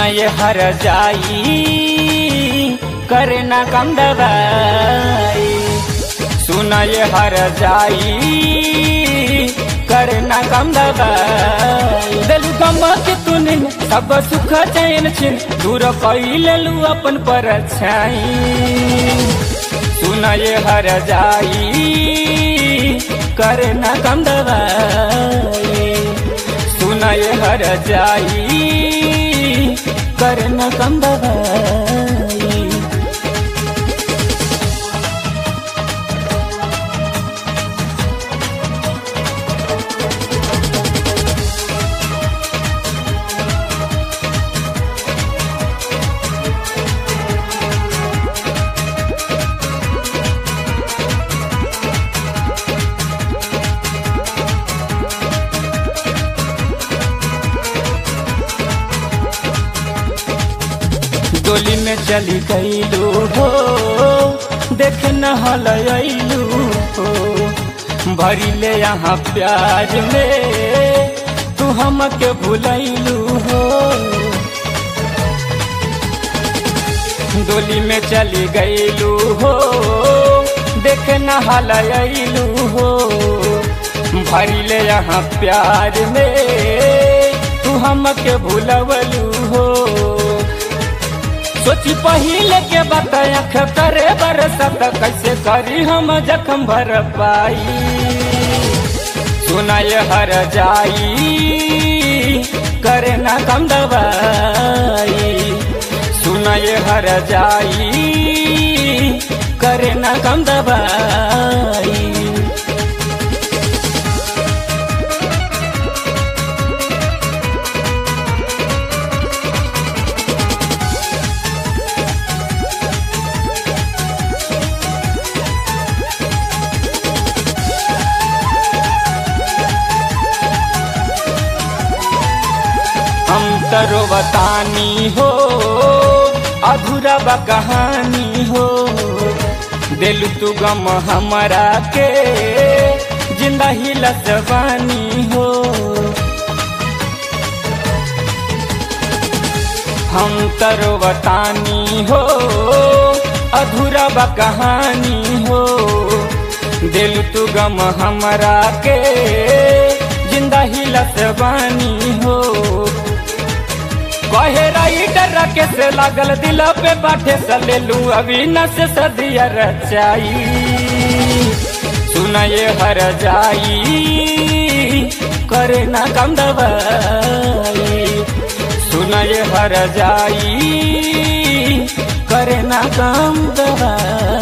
ये हर जाई करे ना कम दवाई। सुन ये हर जाई करे ना कम दवाई। दिलु गम के तूने सब सुख चैन छिन दूर कैलू अपन परछाई। सुन ये हर जाई करे ना कम दवाई। सुन ये हर जाई करे ना कम दवाई। डोली में चली गईलू हो देख न हलू हो। भरी ले यहाँ प्यार में तू हमके भुलैलू हो। डोली में चली गईलू हो देख न हलू हो। भरी ले यहाँ प्यार में तू हमके भुलवलू हो। सोची पहले के बात आँख करे बरसत कैसे करी हम जख्म भर पाई। सुना ये हर जाई करे ना कम दवाई। सुना ये हर जाई करे ना कम दवाई। हम तरो बतानी हो अधूरा बा कहानी हो। दिल तू गम हमरा के जिंदा ही लसवानी हो। हम तरो बतानी हो अधूरा बा कहानी हो। दिल तू गम हमरा के जिंदा ही लसवानी हो। कहे राइटर के से लागल दिल पे बाटे सलेलू अभी न से सदिया रचाई। सुन ये हर जाई करे ना कम दवाई। सुन ये हर जाई करे ना कम दवाई।